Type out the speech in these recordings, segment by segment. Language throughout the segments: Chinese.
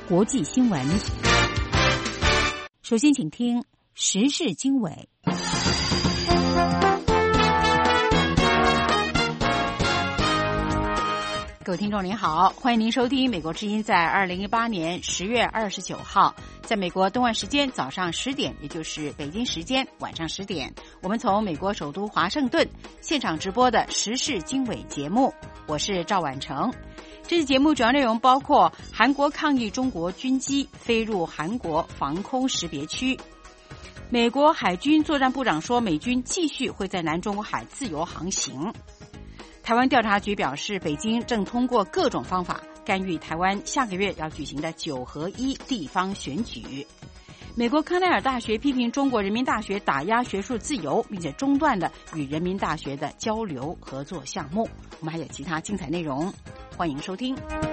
国际新闻。首先请听时事经纬。各位听众您好，欢迎您收听美国之音在2018年10月29号，在美国东岸时间早上10点，也就是北京时间晚上10点，我们从美国首都华盛顿现场直播的时事经纬节目，我是赵婉成。这次节目主要内容包括韩国抗议中国军机飞入韩国防空识别区，美国海军作战部长说美军继续会在南中国海自由航行。台湾调查局表示，北京正通过各种方法干预台湾下个月要举行的9合1地方选举。美国康奈尔大学批评中国人民大学打压学术自由，并且中断了与人民大学的交流合作项目。我们还有其他精彩内容，欢迎收听。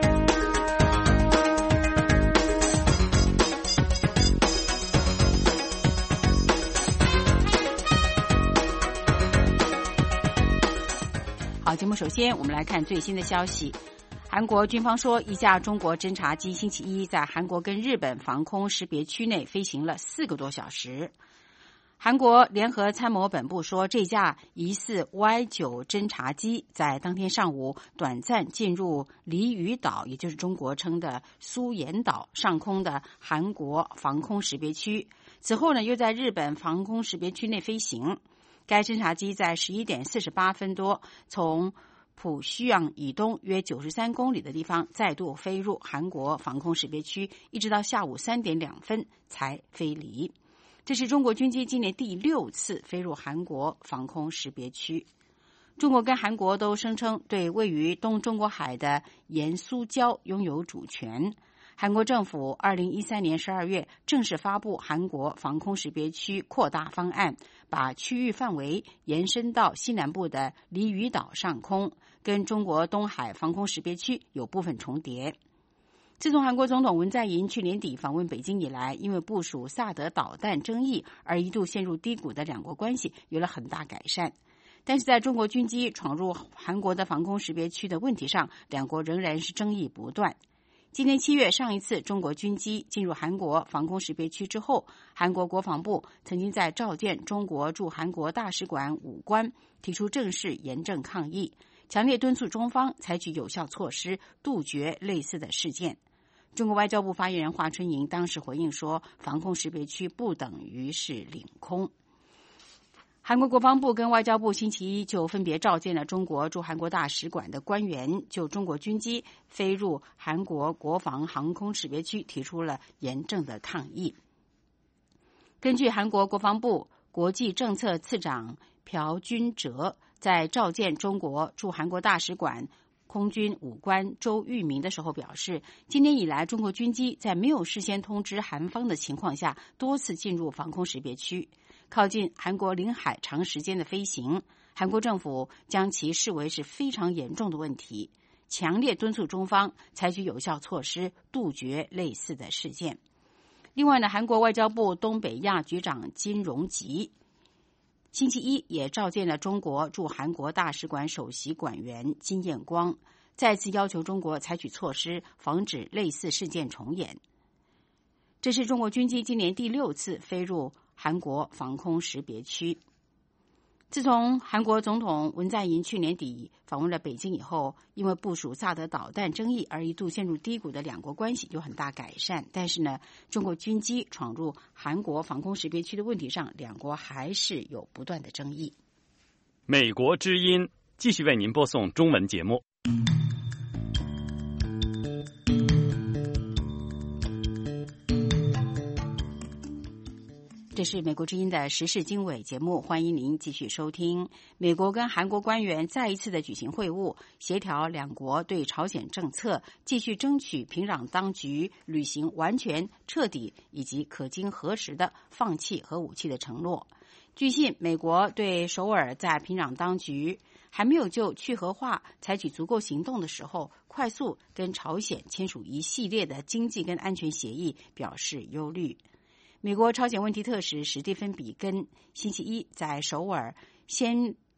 好，节目首先我们来看最新的消息。韩国军方说，一架中国侦察机星期一在韩国跟日本防空识别区内飞行了4个多小时。韩国联合参谋本部说，这架疑似 Y9 侦察机在当天上午短暂进入梨屿岛，也就是中国称的苏岩岛上空的韩国防空识别区，此后呢又在日本防空识别区内飞行。该侦察机在11点48分多从浦须昂以东约93公里的地方再度飞入韩国防空识别区，一直到下午3点2分才飞离。这是中国军机今年第6次飞入韩国防空识别区。中国跟韩国都声称对位于东中国海的盐苏礁拥有主权。韩国政府2013年12月正式发布韩国防空识别区扩大方案，把区域范围延伸到西南部的梨屿岛上空，跟中国东海防空识别区有部分重叠。自从韩国总统文在寅去年底访问北京以来，因为部署萨德导弹争议而一度陷入低谷的两国关系有了很大改善。但是在中国军机闯入韩国的防空识别区的问题上，两国仍然是争议不断。今年7月，上一次中国军机进入韩国防空识别区之后，韩国国防部曾经在召见中国驻韩国大使馆武官，提出正式严正抗议，强烈敦促中方采取有效措施，杜绝类似的事件。中国外交部发言人华春莹当时回应说，防空识别区不等于是领空。韩国国防部跟外交部星期一就分别召见了中国驻韩国大使馆的官员，就中国军机飞入韩国国防航空识别区提出了严正的抗议。根据韩国国防部国际政策次长朴君哲在召见中国驻韩国大使馆空军武官周玉明的时候表示，今年以来中国军机在没有事先通知韩方的情况下多次进入防空识别区，靠近韩国领海长时间的飞行，韩国政府将其视为是非常严重的问题，强烈敦促中方采取有效措施，杜绝类似的事件。另外呢，韩国外交部东北亚局长金荣吉星期一也召见了中国驻韩国大使馆首席馆员金彦光，再次要求中国采取措施，防止类似事件重演。这是中国军机今年第6次飞入韩国防空识别区。自从韩国总统文在寅去年底访问了北京以后，因为部署萨德导弹争议而一度陷入低谷的两国关系有很大改善，但是呢，中国军机闯入韩国防空识别区的问题上，两国还是有不断的争议。 美国之音继续为您播送中文节目。 这是美国之音的时事经纬节目，欢迎您继续收听。美国跟韩国官员再一次的举行会晤，协调两国对朝鲜政策，继续争取平壤当局履行完全、彻底以及可经核实的放弃核武器的承诺。据悉，美国对首尔在平壤当局还没有就去核化采取足够行动的时候，快速跟朝鲜签署一系列的经济跟安全协议表示忧虑。美国朝鲜问题特使史蒂芬·比根星期一在首尔先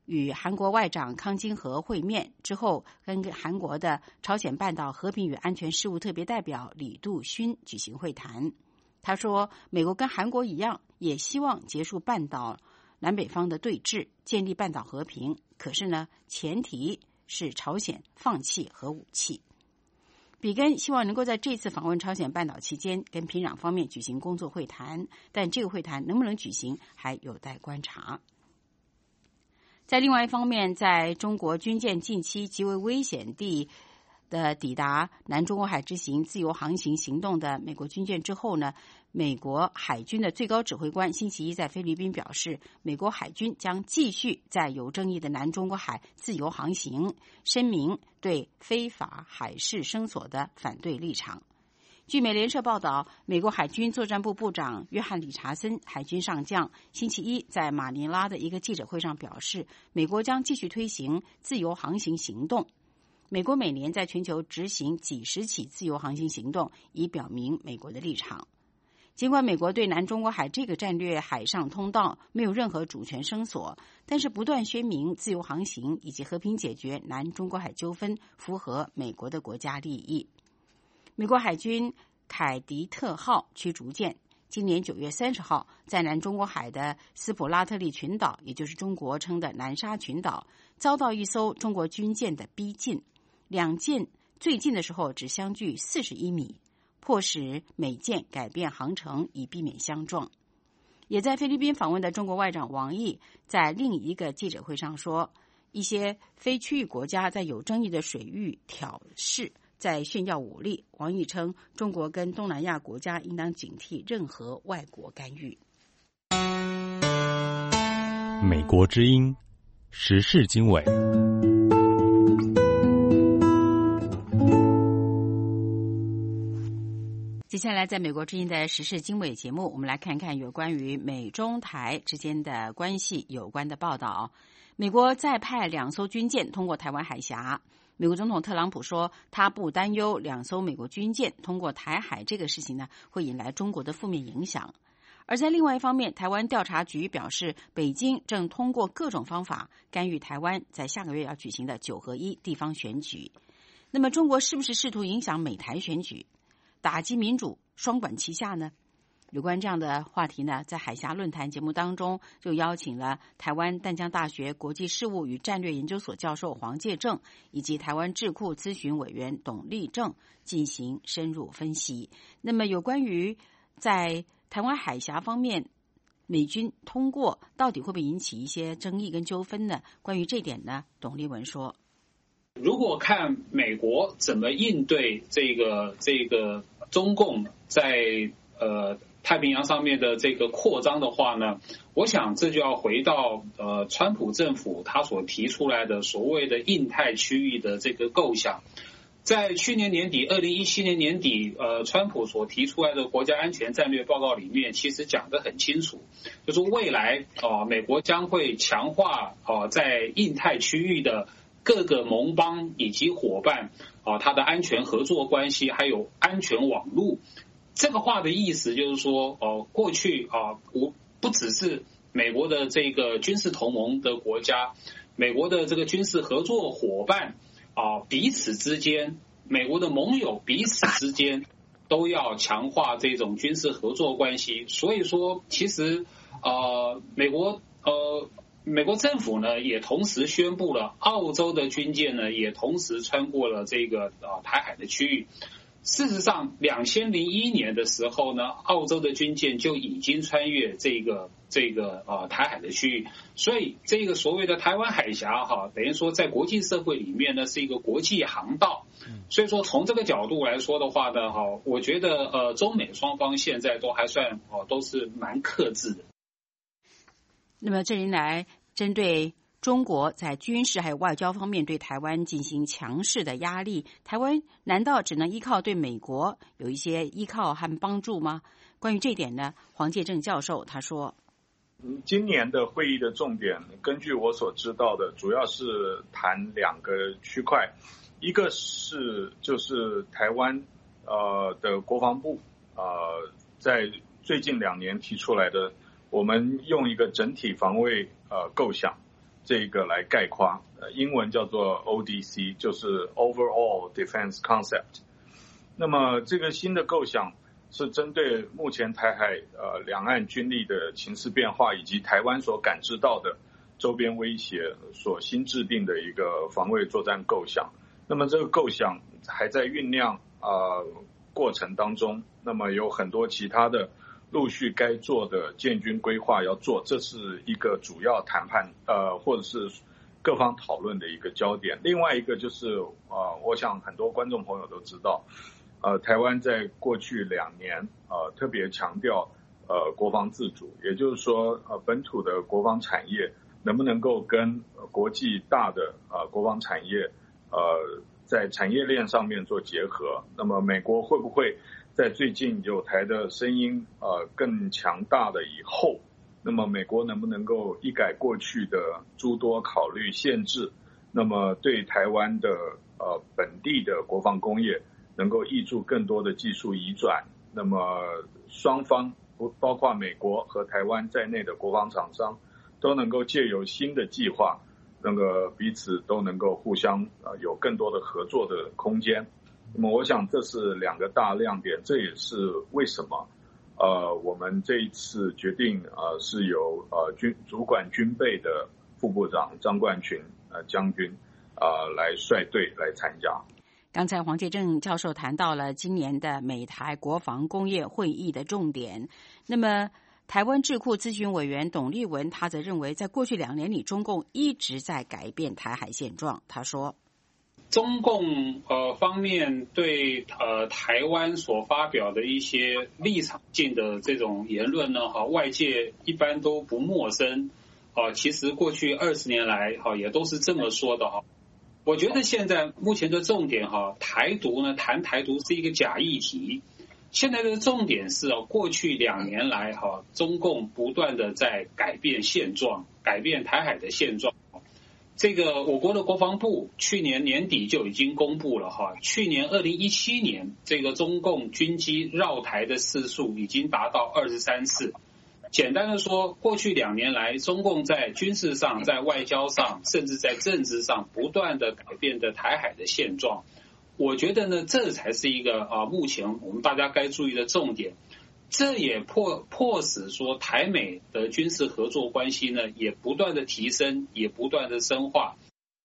与韩国外长康京和会面之后，跟韩国的朝鲜半岛和平与安全事务特别代表李杜勋举行会谈。他说，美国跟韩国一样，也希望结束半岛南北方的对峙，建立半岛和平。可是呢，前提是朝鲜放弃核武器。比根希望能够在这次访问朝鲜半岛期间，跟平壤方面举行工作会谈，但这个会谈能不能举行，还有待观察。在另外一方面，在中国军舰近期极为危险地抵达南中国海执行自由航行行动的美国军舰之后呢，美国海军的最高指挥官星期一在菲律宾表示，美国海军将继续在有争议的南中国海自由航行，声明对非法海事声索的反对立场。据美联社报道，美国海军作战部部长约翰·理查森海军上将星期一在马尼拉的一个记者会上表示，美国将继续推行自由航行行动。美国每年在全球执行几十起自由航行行动，以表明美国的立场。尽管美国对南中国海这个战略海上通道没有任何主权声索，但是不断宣明自由航行以及和平解决南中国海纠纷符合美国的国家利益。美国海军凯迪特号驱逐舰今年9月30号在南中国海的斯普拉特利群岛，也就是中国称的南沙群岛，遭到一艘中国军舰的逼近，两舰最近的时候只相距41米，迫使美舰改变航程以避免相撞。也在菲律宾访问的中国外长王毅在另一个记者会上说，一些非区域国家在有争议的水域挑事，在炫耀武力。王毅称，中国跟东南亚国家应当警惕任何外国干预。 美国之音时事经纬。 接下来在美国之音的时事经纬节目，我们来看看有关于美中台之间的关系有关的报道。美国再派2艘军舰通过台湾海峡。美国总统特朗普说，他不担忧2艘美国军舰通过台海这个事情呢，会引来中国的负面影响。而在另外一方面，台湾调查局表示，北京正通过各种方法干预台湾在下个月要举行的9合1地方选举。那么中国是不是试图影响美台选举，打击民主，双管齐下呢？有关这样的话题呢，在海峡论坛节目当中就邀请了台湾淡江大学国际事务与战略研究所教授黄介正以及台湾智库咨询委员董立正进行深入分析。那么有关于在台湾海峡方面美军通过到底会不会引起一些争议跟纠纷呢？关于这点呢，董立文说， 如果看美国怎么应对这个中共在太平洋上面的这个扩张的话呢，我想这就要回到川普政府他所提出来的所谓的印太区域的这个构想。在去年年底2017年年底川普所提出来的国家安全战略报告里面其实讲得很清楚，就是未来美国将会强化在印太区域的各个盟邦以及伙伴它的安全合作关系还有安全网络。这个话的意思就是说过去不只是美国的这个军事同盟的国家，美国的这个军事合作伙伴彼此之间，美国的盟友彼此之间都要强化这种军事合作关系。所以说其实美国政府呢也同时宣布了，澳洲的军舰呢也同时穿过了这个台海的区域。事实上2001年的时候呢，澳洲的军舰就已经穿越这个台海的区域，所以这个所谓的台湾海峡等于说在国际社会里面呢是一个国际航道。所以说从这个角度来说的话呢我觉得中美双方现在都还算都是蛮克制的。 那么这一来，针对中国在军事还有外交方面对台湾进行强势的压力，台湾难道只能依靠对美国有一些依靠和帮助吗？关于这一点呢，黄介正教授他说， 今年的会议的重点根据我所知道的主要是谈2个区块，一个是就是台湾的国防部在最近2年提出来的，我们用一个整体防卫构想这个来概括，英文叫做 ODC， 就是 Overall Defense Concept。那么这个新的构想是针对目前台海两岸军力的情势变化，以及台湾所感知到的周边威胁所新制定的一个防卫作战构想。那么这个构想还在酝酿过程当中，那么有很多其他的陆续该做的建军规划要做，这是一个主要谈判或者是各方讨论的一个焦点。另外一个就是我想很多观众朋友都知道，台湾在过去2年特别强调国防自主，也就是说本土的国防产业能不能够跟国际大的国防产业在产业链上面做结合。那么美国会不会在最近有台的声音更强大的以后，那么美国能不能够一改过去的诸多考虑限制，那么对台湾的本地的国防工业能够挹注更多的技术移转，那么双方包括美国和台湾在内的国防厂商都能够借由新的计划，那个彼此都能够互相有更多的合作的空间。那么我想这是2个大亮点，这也是为什么我们这一次决定是由主管军备的副部长张冠群将军来率队来参加。 刚才黄介正教授谈到了今年的美台国防工业会议的重点。那么台湾智库咨询委员董立文他则认为，在过去2年里，中共一直在改变台海现状。他说， 中共方面对台湾所发表的一些立场性的这种言论呢，外界一般都不陌生。其实过去20年来也都是这么说的。我觉得现在目前的重点台独呢，谈台独是一个假议题。现在的重点是过去2年来中共不断的在改变现状，改变台海的现状。这个我国的国防部去年年底就已经公布了去年2017年这个中共军机绕台的次数已经达到23次。简单的说，过去2年来，中共在军事上、在外交上，甚至在政治上不断的改变的台海的现状。我觉得呢，这才是一个目前我们大家该注意的重点。这也迫使说台美的军事合作关系呢，也不断的提升，也不断的深化。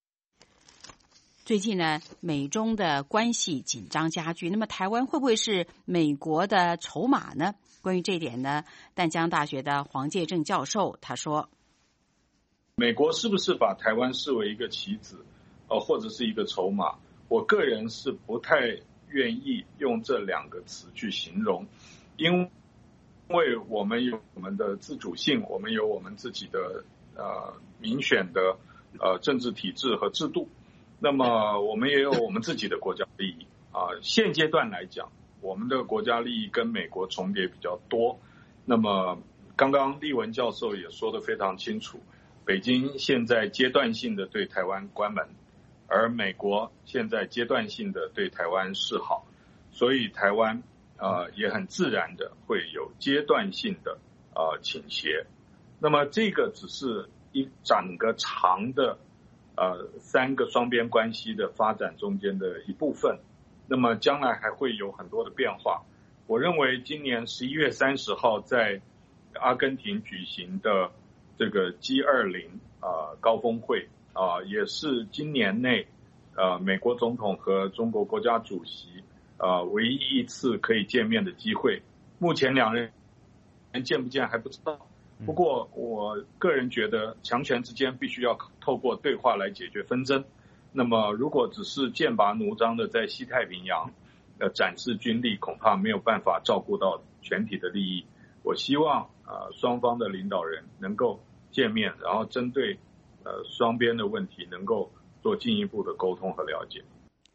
最近呢，美中的关系紧张加剧，那么台湾会不会是美国的筹码呢？关于这一点呢，淡江大学的黄介正教授他说， 美国是不是把台湾视为一个棋子或者是一个筹码，我个人是不太愿意用这2个词去形容，因为我们有我们的自主性，我们有我们自己的民选的政治体制和制度，那么我们也有我们自己的国家利益现阶段来讲，我们的国家利益跟美国重叠比较多。那么刚刚立文教授也说得非常清楚，北京现在阶段性的对台湾关门，而美国现在阶段性的对台湾示好，所以台湾也很自然的会有阶段性的倾斜。那么这个只是一整个长的3个双边关系的发展中间的一部分，那么将来还会有很多的变化。我认为今年11月30号在阿根廷举行的这个 G20 高峰会也是今年内美国总统和中国国家主席唯一一次可以见面的机会。目前2人见不见还不知道，不过我个人觉得强权之间必须要透过对话来解决纷争。那么如果只是剑拔弩张的在西太平洋展示军力，恐怕没有办法照顾到全体的利益。我希望双方的领导人能够见面，然后针对双边的问题能够做进一步的沟通和了解。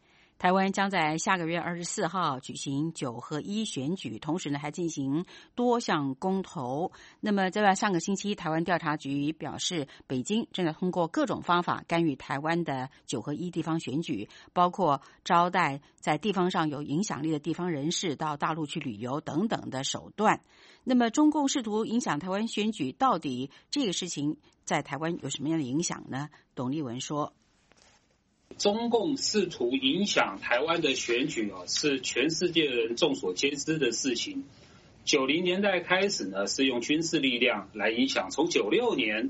台湾将在下个月24号举行9合1选举，同时呢还进行多项公投。那么在上个星期，台湾调查局表示，北京正在通过各种方法干预台湾的9合1地方选举，包括招待在地方上有影响力的地方人士到大陆去旅游等等的手段。那么中共试图影响台湾选举，到底这个事情在台湾有什么样的影响呢？董立文说， 中共试图影响台湾的选举是全世界人众所皆知的事情。90年代开始呢，是用军事力量来影响。从96年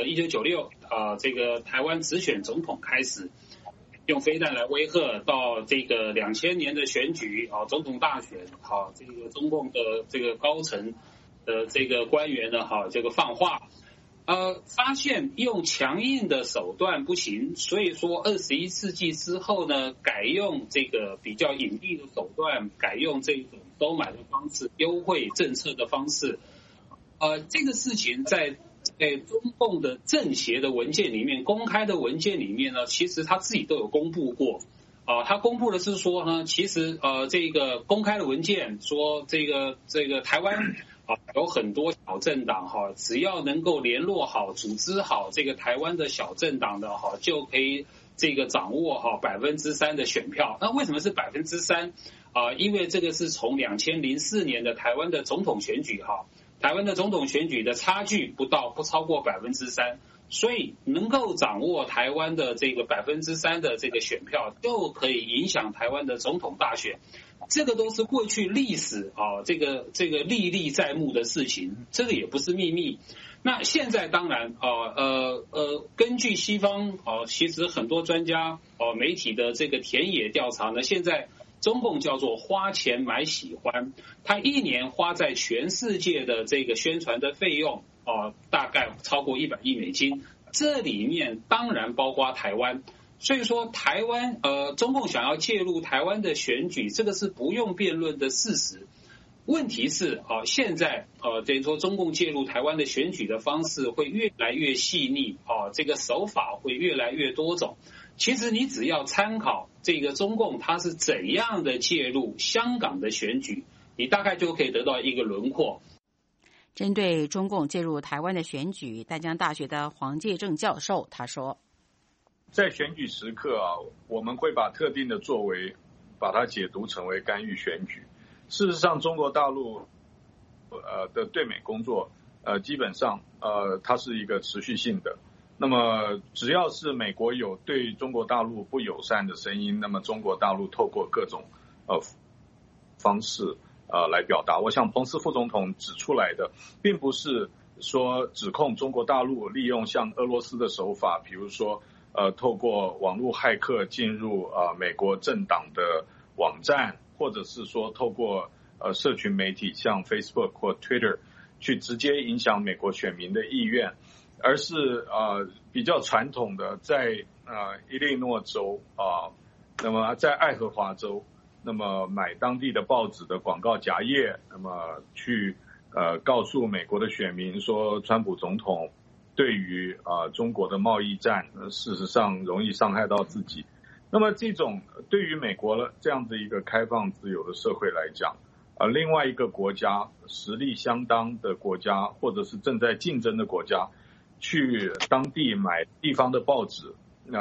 1996这个台湾直选总统开始，用飞弹来威吓，到这个2000年的选举总统大选这个中共的这个高层的这个官员呢这个放话。发现用强硬的手段不行，所以说21世纪之后呢，改用这个比较隐蔽的手段，改用这种收买的方式、优惠政策的方式。这个事情在中共的政协的文件里面、公开的文件里面呢，其实他自己都有公布过。他公布的是说呢，其实这个公开的文件说这个台湾。有很多小政党只要能够联络好、组织好这个台湾的小政党的就可以这个掌握3%的选票。那为什么是3%？因为这个是从2004年的台湾的总统选举台湾的总统选举的差距不超过3%，所以能够掌握台湾的这个3%的这个选票，就可以影响台湾的总统大选。这个都是过去历史这个历历在目的事情，这个也不是秘密。那现在当然根据西方其实很多专家媒体的这个田野调查呢，现在中共叫做花钱买喜欢，他一年花在全世界的这个宣传的费用大概超过100亿美金，这里面当然包括台湾。所以说台湾中共想要介入台湾的选举，这个是不用辩论的事实。问题是现在等于说中共介入台湾的选举的方式会越来越细腻这个手法会越来越多种。其实你只要参考这个中共它是怎样的介入香港的选举，你大概就可以得到一个轮廓。 针对中共介入台湾的选举，淡江大学的黄介正教授他说， 在选举时刻我们会把特定的作为把它解读成为干预选举。事实上，中国大陆的对美工作基本上它是一个持续性的。那么只要是美国有对中国大陆不友善的声音，那么中国大陆透过各种方式来表达。我想彭斯副总统指出来的并不是说指控中国大陆利用像俄罗斯的手法，比如说透过网络骇客进入美国政党的网站，或者是说透过社群媒体像 Facebook 或 Twitter 去直接影响美国选民的意愿，而是比较传统的在伊利诺州那么在爱荷华州，那么买当地的报纸的广告夹页，那么去告诉美国的选民说川普总统对于中国的贸易战事实上容易伤害到自己。那么这种对于美国这样的一个开放自由的社会来讲，另外一个国家实力相当的国家或者是正在竞争的国家去当地买地方的报纸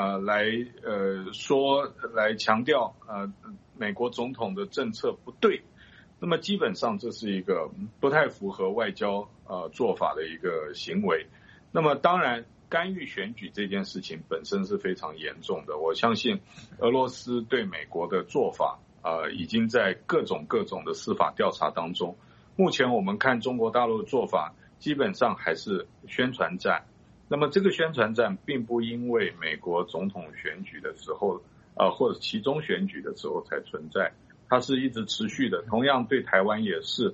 来强调美国总统的政策不对，那么基本上这是一个不太符合外交做法的一个行为。那么当然干预选举这件事情本身是非常严重的，我相信俄罗斯对美国的做法已经在各种的司法调查当中。目前我们看中国大陆的做法基本上还是宣传战，那么这个宣传战并不因为美国总统选举的时候或者期中选举的时候才存在，它是一直持续的，同样对台湾也是。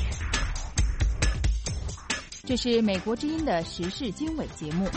这是美国之音的时事经纬节目。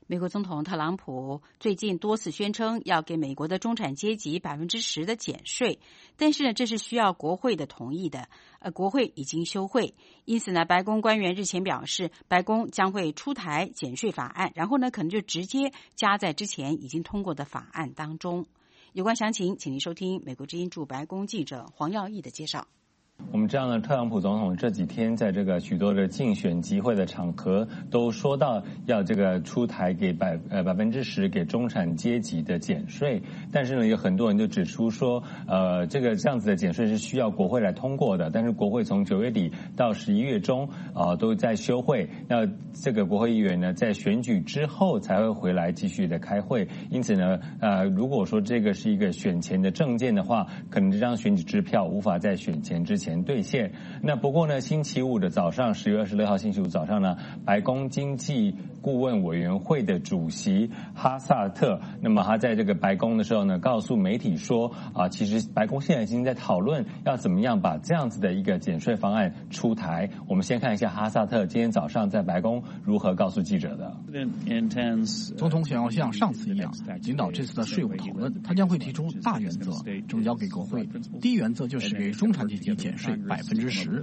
美国总统特朗普最近多次宣称要给美国的中产阶级10%的减税，但是呢，这是需要国会的同意的，国会已经休会，因此呢，白宫官员日前表示，白宫将会出台减税法案，然后呢，可能就直接加在之前已经通过的法案当中。有关详情，请您收听美国之音驻白宫记者黄耀义的介绍。 我们知道呢，特朗普总统这几天在这个许多的竞选集会的场合都说到要这个出台给10%给中产阶级的减税，但是呢，有很多人就指出说，这样子的减税是需要国会来通过的，但是国会从9月底到11月中都在休会，那这个国会议员呢在选举之后才会回来继续的开会，因此呢，如果说这个是一个选前的政见的话，可能这张选举支票无法在选前之前兑现。那不过呢，星期五的早上，10月26号星期五早上呢，白宫经济顾问委员会的主席哈萨特，那么他在这个白宫的时候呢，告诉媒体说其实白宫现在已经在讨论要怎么样把这样子的一个减税方案出台。我们先看一下哈萨特今天早上在白宫如何告诉记者的。 总统想要像上次一样领导这次的税务讨论，他将会提出大原则呈交给国会。第一原则就是给中产阶级减税10%。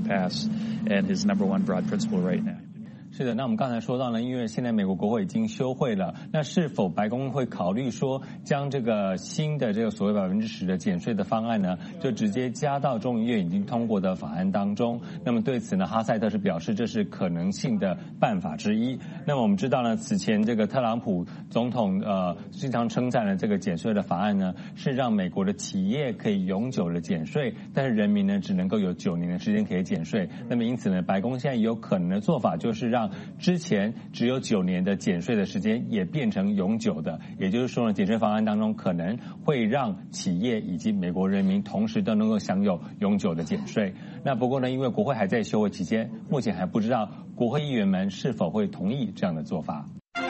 是的，那我们刚才说到呢，因为现在美国国会已经休会了，那是否白宫会考虑说将这个新的这个所谓10%的减税的方案呢，就直接加到众议院已经通过的法案当中？那么对此呢，哈塞特是表示这是可能性的办法之一。那么我们知道呢，此前这个特朗普总统经常称赞了这个减税的法案呢，是让美国的企业可以永久的减税，但是人民呢只能够有9年的时间可以减税。那么因此呢，白宫现在有可能的做法就是让之前只有9年的减税的时间也变成永久的，也就是说呢，减税方案当中可能会让企业以及美国人民同时都能够享有永久的减税。那不过呢，因为国会还在休会期间，目前还不知道国会议员们是否会同意这样的做法。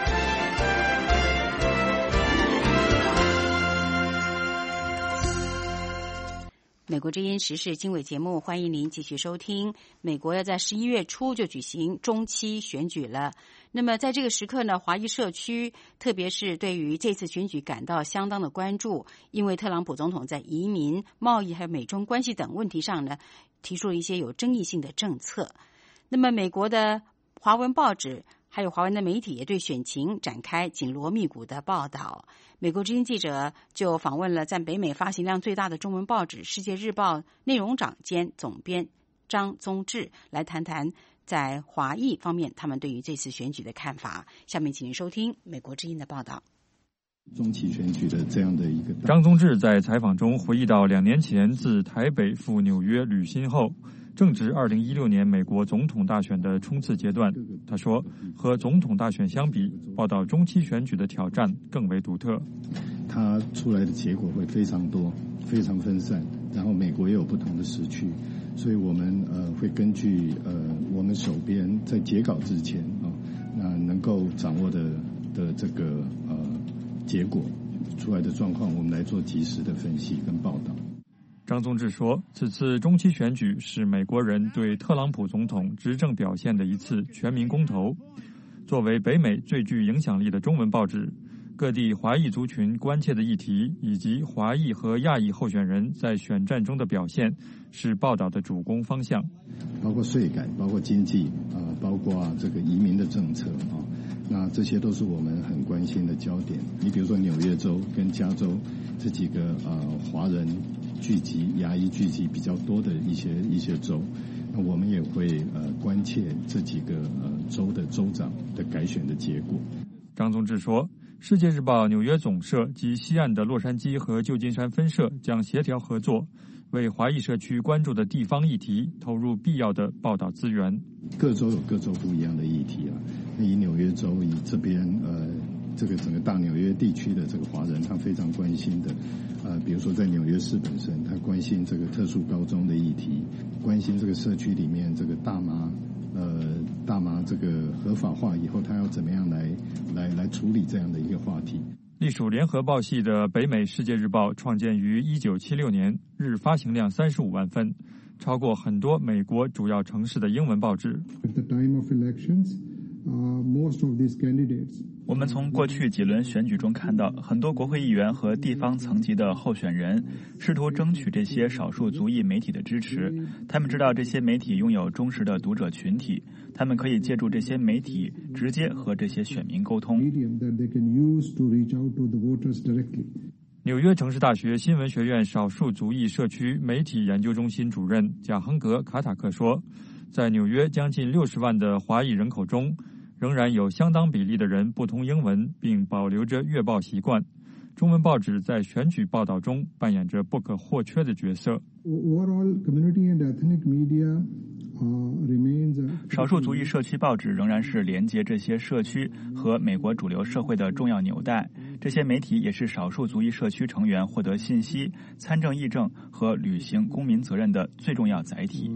美国之音时事经纬节目，欢迎您继续收听。美国要在11月初就举行中期选举了。那么在这个时刻呢，华裔社区特别是对于这次选举感到相当的关注，因为特朗普总统在移民、贸易还有美中关系等问题上呢，提出了一些有争议性的政策。那么美国的华文报纸还有华文的媒体也对选情展开紧锣密鼓的报道。美国之音记者就访问了在北美发行量最大的中文报纸《世界日报》内容长兼总编张宗志，来谈谈在华裔方面他们对于这次选举的看法。下面请您收听美国之音的报道。 中期选举的这样的一个， 张宗志在采访中回忆到2年前自台北赴纽约履新后，正值2016年美国总统大选的冲刺阶段。他说，和总统大选相比，报道中期选举的挑战更为独特。 它出来的结果会非常多，非常分散，然后美国也有不同的时区，所以我们会根据我们手边在截稿之前那能够掌握的这个结果出来的状况，我们来做及时的分析跟报道。 张宗志说，此次中期选举是美国人对特朗普总统执政表现的一次全民公投。作为北美最具影响力的中文报纸，各地华裔族群关切的议题以及华裔和亚裔候选人在选战中的表现是报道的主攻方向， 包括税改，包括经济包括这个移民的政策那这些都是我们很关心的焦点。你比如说纽约州跟加州这几个华人聚集、亚裔聚集比较多的一些州，那我们也会关切这几个州的州长的改选的结果。 张宗志说，世界日报纽约总社及西岸的洛杉矶和旧金山分社将协调合作，为华裔社区关注的地方议题投入必要的报道资源。 各州有各州不一样的议题以纽约州以这边这个整个大纽约地区的这个华人，他非常关心的比如说在纽约市本身，他关心这个特殊高中的议题，关心这个社区里面这个大麻这个合法化以后，他要怎么样来处理这样的一个话题。 隶属联合报系的北美世界日报创建于1976年，日发行量35万份，超过很多美国主要城市的英文报纸。 At the time of elections, most of these candidates 我们从过去几轮选举中看到，很多国会议员和地方层级的候选人试图争取这些少数族裔媒体的支持。他们知道这些媒体拥有忠实的读者群体，他们可以借助这些媒体直接和这些选民沟通。 纽约城市大学新闻学院少数族裔社区媒体研究中心主任贾亨格·卡塔克说，在纽约将近60万的华裔人口中，仍然有相当比例的人不通英文，并保留着阅报习惯。中文报纸在选举报道中扮演着不可或缺的角色。 少数族裔社区报纸仍然是连接这些社区和美国主流社会的重要纽带。这些媒体也是少数族裔社区成员获得信息、参政议政和履行公民责任的最重要载体。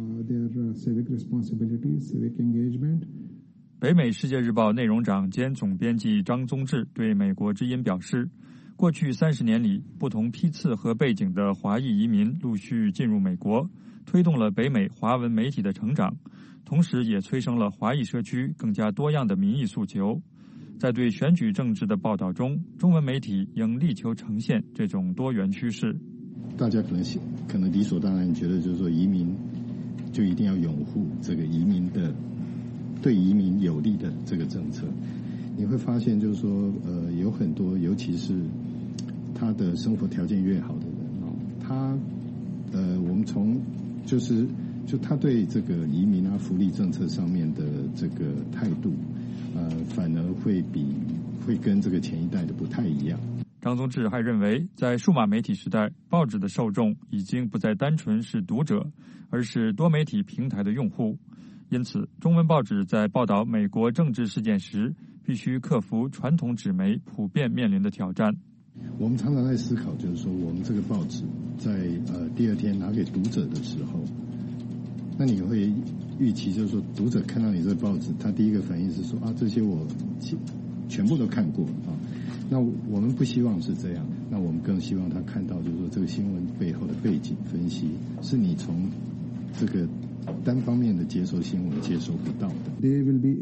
北美世界日报内容长兼总编辑张宗志对美国之音表示，过去30年里，不同批次和背景的华裔移民陆续进入美国，推动了北美华文媒体的成长，同时也催生了华裔社区更加多样的民意诉求。在对选举政治的报道中，中文媒体应力求呈现这种多元趋势。 大家可能理所当然觉得，就是说移民就一定要拥护这个移民的对移民有利的这个政策。你会发现，就是说，有很多，尤其是他的生活条件越好的人我们从就他对这个移民啊、福利政策上面的这个态度，反而会跟这个前一代的不太一样。 张宗志还认为，在数码媒体时代，报纸的受众已经不再单纯是读者，而是多媒体平台的用户。因此，中文报纸在报道美国政治事件时，必须克服传统纸媒普遍面临的挑战。 我们常常在思考，就是说，我们这个报纸在第二天拿给读者的时候，那你会预期，就是说，读者看到你这个报纸，他第一个反应是说这些我全部都看过啊。那我们不希望是这样，那我们更希望他看到，就是说，这个新闻背后的背景分析，是你从这个单方面的接受新闻接受不到的。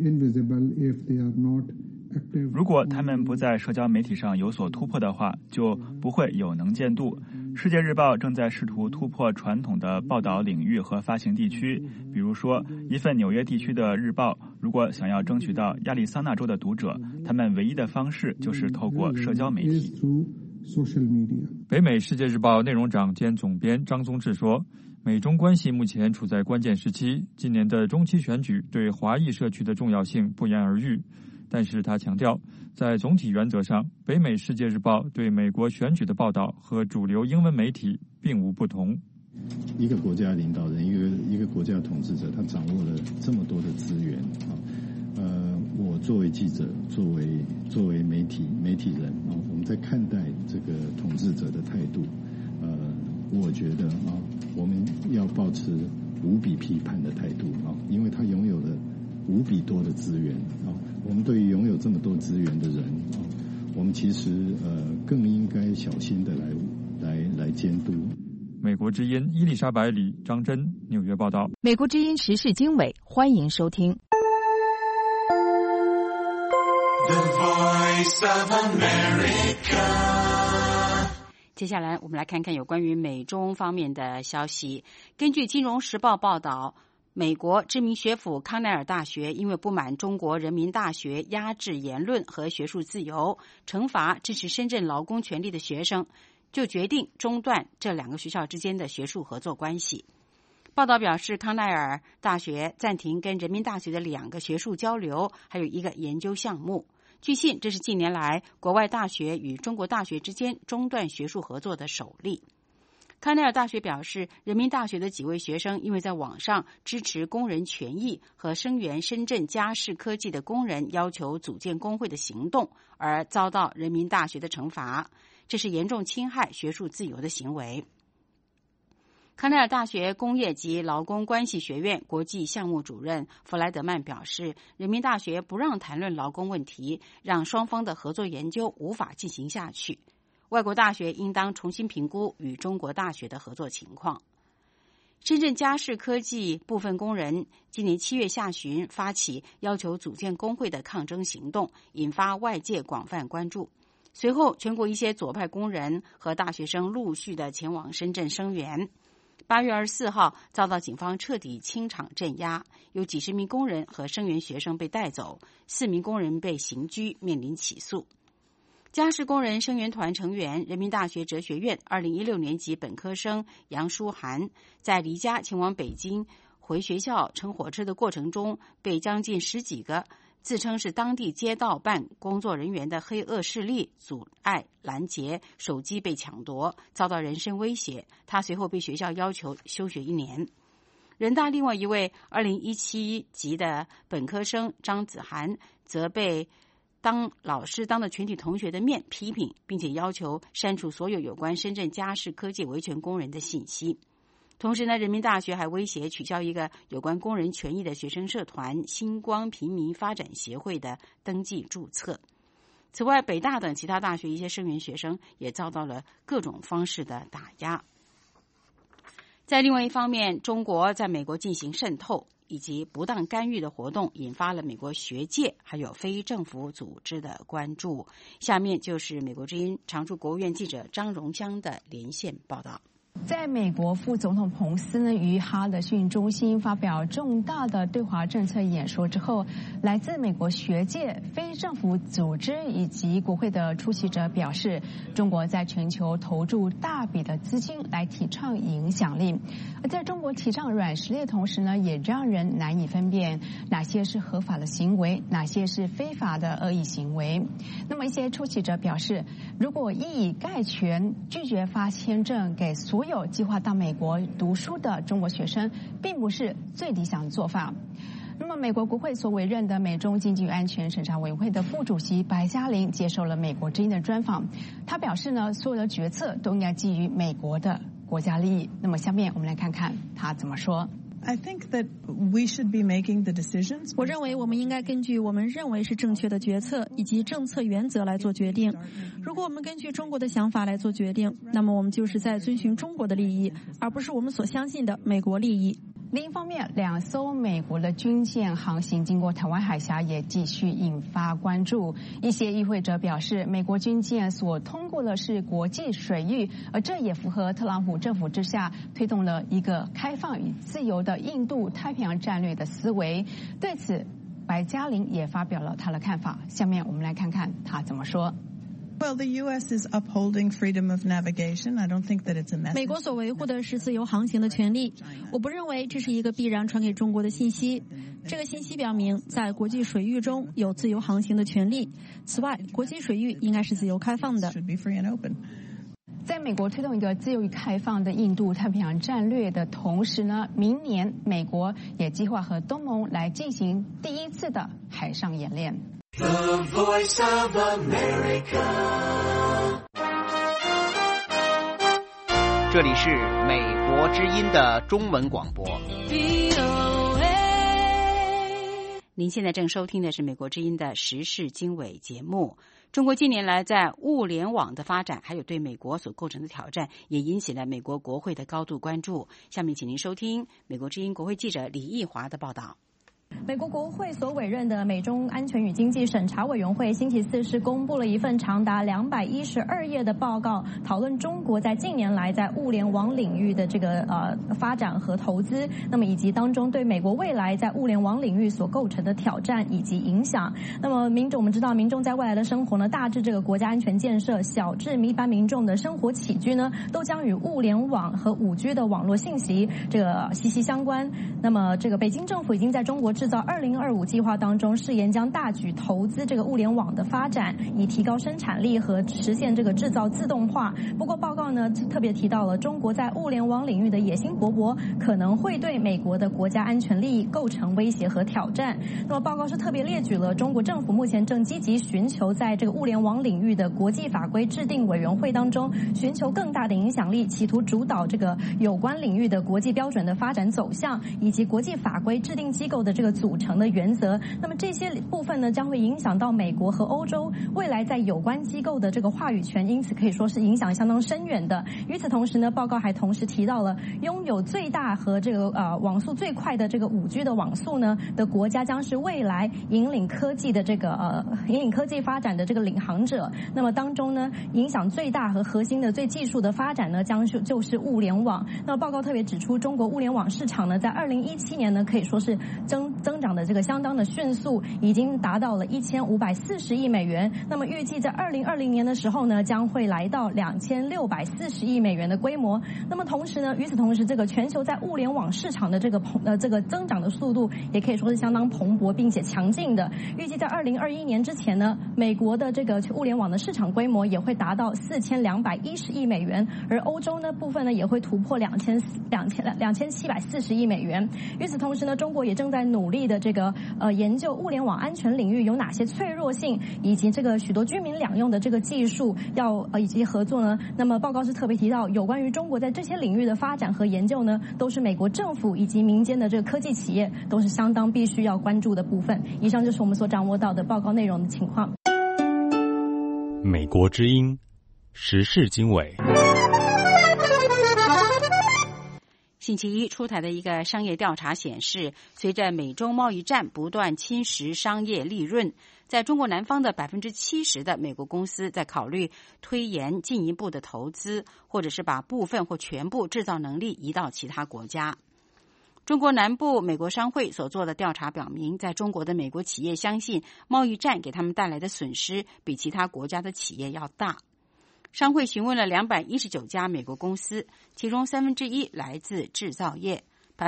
如果他们不在社交媒体上有所突破的话，就不会有能见度。世界日报正在试图突破传统的报道领域和发行地区，比如说，一份纽约地区的日报，如果想要争取到亚利桑那州的读者，他们唯一的方式就是透过社交媒体。 北美世界日报内容长兼总编张宗志说，美中关系目前处在关键时期，今年的中期选举对华裔社区的重要性不言而喻。但是他强调，在总体原则上，北美世界日报对美国选举的报道和主流英文媒体并无不同。 一个国家领导人，一个国家统治者，他掌握了这么多的资源我作为记者，作为媒体人我们在看待这个统治者的态度，我觉得我们要保持无比批判的态度因为他拥有了无比多的资源我们对于拥有这么多资源的人我们其实更应该小心的来监督。 美国之音伊丽莎白里、张真，纽约报道。 美国之音时事经纬，欢迎收听。 The Voice of America。接下来我们来看看有关于美中方面的消息。根据《金融时报》报道，美国知名学府康奈尔大学因为不满中国人民大学压制言论和学术自由，惩罚支持深圳劳工权利的学生，就决定中断这两个学校之间的学术合作关系。报道表示，康奈尔大学暂停跟人民大学的2个学术交流，还有1个研究项目。据信，这是近年来国外大学与中国大学之间中断学术合作的首例。康奈尔大学表示，人民大学的几位学生因为在网上支持工人权益和声援深圳嘉士科技的工人要求组建工会的行动，而遭到人民大学的惩罚，这是严重侵害学术自由的行为。康奈尔大学工业及劳工关系学院国际项目主任弗莱德曼表示，人民大学不让谈论劳工问题，让双方的合作研究无法进行下去。外国大学应当重新评估与中国大学的合作情况。 深圳嘉士科技部分工人今年7月下旬发起要求组建工会的抗争行动，引发外界广泛关注。随后，全国一些左派工人和大学生陆续的前往深圳声援。8月24号，遭到警方彻底清场镇压，有几十名工人和声援学生被带走，4名工人被刑拘，面临起诉。嘉士工人声援团成员、人民大学哲学院2016年级本科生杨舒涵，在离家前往北京回学校乘火车的过程中，被将近10几个自称是当地街道办工作人员的黑恶势力阻碍拦截，手机被抢夺，遭到人身威胁。他随后被学校要求休学1年。人大另外一位2017级的本科生张子涵，则被当老师当着全体同学的面批评，并且要求删除所有有关深圳嘉士科技维权工人的信息。同时呢，人民大学还威胁取消一个有关工人权益的学生社团星光平民发展协会的登记注册。此外，北大等其他大学一些声援学生也遭到了各种方式的打压。在另外一方面，中国在美国进行渗透以及不当干预的活动，引发了美国学界还有非政府组织的关注。下面就是美国之音常驻国务院记者张荣江的连线报道。 在美国副总统彭斯呢于哈德逊中心发表重大的对华政策演说之后，来自美国学界、非政府组织以及国会的出席者表示，中国在全球投注大笔的资金来提倡影响力，而在中国提倡软实力的同时呢，也让人难以分辨哪些是合法的行为，哪些是非法的恶意行为。那么一些出席者表示，如果一以概全拒绝发签证给所有计划到美国读书的中国学生，并不是最理想的做法。那么美国国会所委任的美中经济与安全审查委员会的副主席白嘉玲接受了美国之音的专访，他表示呢，所有的决策都应该基于美国的国家利益。那么下面我们来看看他怎么说。 I think that we should be making the decisions. 我认为我们应该根据我们认为是正确的决策以及政策原则来做决定。如果我们根据中国的想法来做决定，那么我们就是在遵循中国的利益，而不是我们所相信的美国利益。 另一方面，2艘美国的军舰航行经过台湾海峡也继续引发关注。一些与会者表示，美国军舰所通过的是国际水域，而这也符合特朗普政府之下推动了一个开放与自由的印度太平洋战略的思维。对此，白嘉玲也发表了他的看法。下面我们来看看他怎么说。 Well, the U.S. is upholding freedom of navigation. I don't think that it's a message. 美国所维护的是自由航行的权利，我不认为这是一个必然传给中国的信息。这个信息表明，在国际水域中有自由航行的权利。此外，国际水域应该是自由开放的。 Should be free and open. 在美国推动一个自由与开放的印度太平洋战略的同时呢，明年美国也计划和东盟来进行第一次的海上演练。 The Voice of America. 这里是美国之音的中文广播。 您现在正收听的是美国之音的时事经纬节目。中国近年来在物联网的发展，还有对美国所构成的挑战，也引起了美国国会的高度关注。下面请您收听美国之音国会记者李义华的报道。 美国国会所委任的美中安全与经济审查委员会星期四是公布了一份长达212页的报告，讨论中国在近年来在物联网领域的这个发展和投资，那么以及当中对美国未来在物联网领域所构成的挑战以及影响。那么我们知道民众在未来的生活呢，大至这个国家安全建设，小至一般民众的生活起居呢，都将与物联网和5G 的网络信息这个息息相关。那么这个北京政府已经在中国制造2025计划当中誓言将大举投资这个物联网的发展，以提高生产力和实现这个制造自动化。不过报告呢特别提到了中国在物联网领域的野心勃勃，可能会对美国的国家安全利益构成威胁和挑战。那么报告是特别列举了中国政府目前正积极寻求在这个物联网领域的国际法规制定委员会当中寻求更大的影响力，企图主导这个有关领域的国际标准的发展走向，以及国际法规制定机构的这个个组成的原则。那么这些部分呢，将会影响到美国和欧洲未来在有关机构的这个话语权，因此可以说是影响相当深远的。与此同时呢，报告还同时提到了拥有最大和这个网速最快的这个5G 的网速呢的国家将是未来引领科技发展的这个领航者。那么当中呢，影响最大和核心的最技术的发展呢，就是物联网。那么报告特别指出，中国物联网市场呢，在2017年呢，可以说是增长的这个相当的迅速，已经达到了1540亿美元。那么预计在2020年的时候呢，将会来到2640亿美元的规模。那么同时呢，与此同时，这个全球在物联网市场的这个增长的速度，也可以说是相当蓬勃并且强劲的。预计在2021年之前呢，美国的这个物联网的市场规模也会达到4210亿美元，而欧洲呢部分呢也会突破2740亿美元。与此同时呢，中国也正在努力的这个研究物联网安全领域有哪些脆弱性，以及这个许多居民两用的这个技术以及合作呢。那么报告是特别提到，有关于中国在这些领域的发展和研究呢，都是美国政府以及民间的这个科技企业都是相当必须要关注的部分。以上就是我们所掌握到的报告内容的情况。 美国之音时事经纬。 星期一出台的一个商业调查显示，随着美中贸易战不断侵蚀商业利润，在中国南方的70%的美国公司在考虑推延进一步的投资，或者是把部分或全部制造能力移到其他国家。中国南部美国商会所做的调查表明，在中国的美国企业相信贸易战给他们带来的损失比其他国家的企业要大。商会询问了219家美国公司，其中1/3来自制造业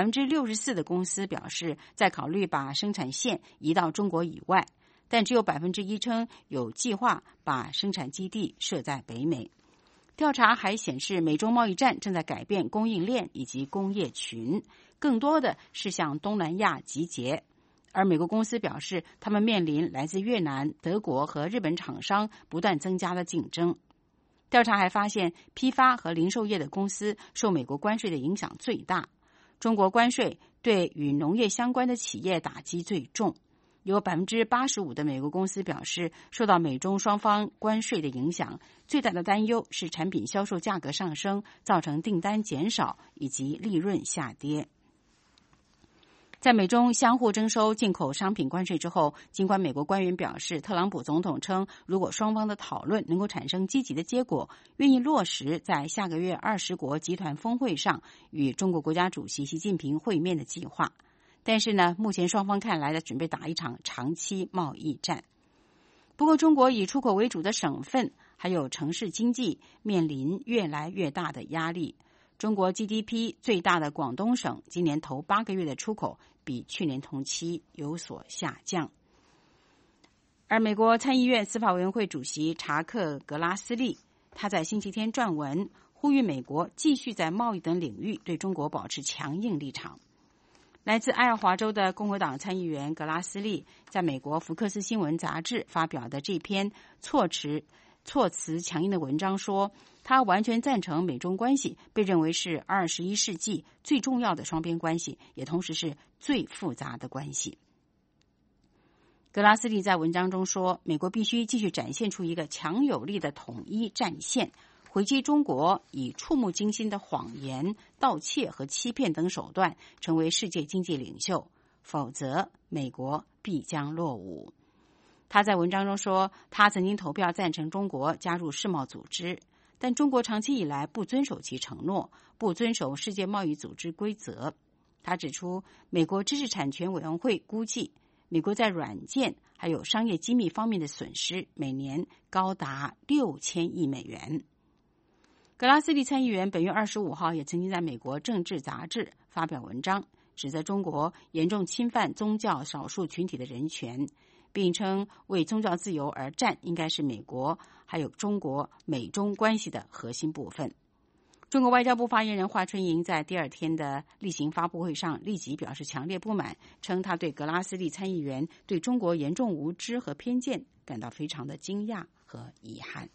，64%的公司表示在考虑把生产线移到中国以外，但只有1%称有计划把生产基地设在北美。调查还显示，美中贸易战正在改变供应链以及工业群，更多的是向东南亚集结。而美国公司表示，他们面临来自越南、德国和日本厂商不断增加的竞争。调查还发现，批发和零售业的公司受美国关税的影响最大。中国关税对与农业相关的企业打击最重，有85%的美国公司表示受到美中双方关税的影响，最大的担忧是产品销售价格上升，造成订单减少以及利润下跌。在美中相互征收进口商品关税之后，尽管美国官员表示，特朗普总统称，如果双方的讨论能够产生积极的结果，愿意落实在下个月20国集团峰会上与中国国家主席习近平会面的计划。但是呢，目前双方看来准备打一场长期贸易战。不过，中国以出口为主的省份还有城市经济面临越来越大的压力。中国 GDP 最大的广东省今年头8个月的出口比去年同期有所下降。而美国参议院司法委员会主席查克·格拉斯利，他在星期天撰文呼吁美国继续在贸易等领域对中国保持强硬立场。来自爱荷华州的共和党参议员格拉斯利在美国福克斯新闻杂志发表的这篇措辞强硬的文章说，他完全赞成美中关系被认为是21世纪最重要的双边关系，也同时是最复杂的关系。格拉斯利在文章中说，美国必须继续展现出一个强有力的统一战线，回击中国以触目惊心的谎言、盗窃和欺骗等手段成为世界经济领袖，否则美国必将落伍。他在文章中说，他曾经投票赞成中国加入世贸组织，但中国长期以来不遵守其承诺，不遵守世界贸易组织规则。他指出，美国知识产权委员会估计，美国在软件还有商业机密方面的损失每年高达6000亿美元。格拉斯利参议员本月25号也曾经在美国政治杂志发表文章，指责中国严重侵犯宗教少数群体的人权，并称为宗教自由而战应该是美国还有中国美中关系的核心部分。中国外交部发言人华春莹在第2天的例行发布会上立即表示强烈不满，称他对格拉斯利参议员对中国严重无知和偏见感到非常的惊讶和遗憾。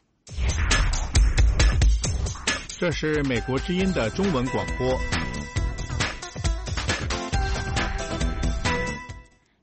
这是美国之音的中文广播。